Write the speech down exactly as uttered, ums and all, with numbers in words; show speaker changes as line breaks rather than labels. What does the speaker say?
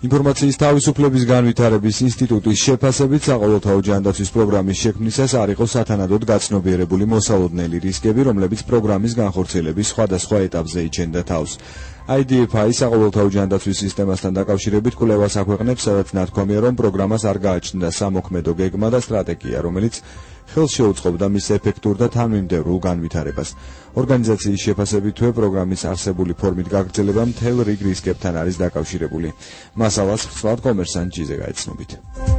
ინფორმაციის თავისუფლების განვითარების ინსტიტუტის შეფასებით საყოველთაო ჯანდაცვის პროგრამის შექმნისას არ იყო სათანადოდ გაცნობიერებული მოსალოდნელი რისკები, რომლებიც პროგრამის განხორციელების სხვადასხვა ეტაპზე იჩენდა თავს. I D F I საყოველთაო ჯანდაცვის სისტემასთან დაკავშირებით კვლევას აქვეყნებს, სადაც ნათქვამია, რომ პროგრამას არ გააჩნდა სამოქმედო გეგმა და სტრატეგია, რომელიც ხელს შეუწყობდა მის ეფექტურ და თანმიმდევრულ განვითარებას. ორგანიზაციის შეფასებითვე პროგრამის არსებული ფორმით გაგრძელება მთელ რიგ რისკებთან არის დაკავშირებული. მასალას ვრცლად კომერსანტ ჯიზე გაეცნობით.